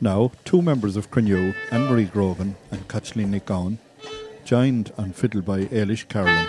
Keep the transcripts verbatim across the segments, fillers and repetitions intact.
Now, two members of Crenew, Anne-Marie Grogan and Kathleen Nick-Gowan, joined on fiddle by Ailish Carolyn.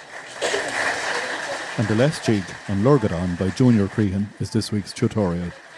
And the last jig on Lorgadon by Junior Crehan is this week's tutorial.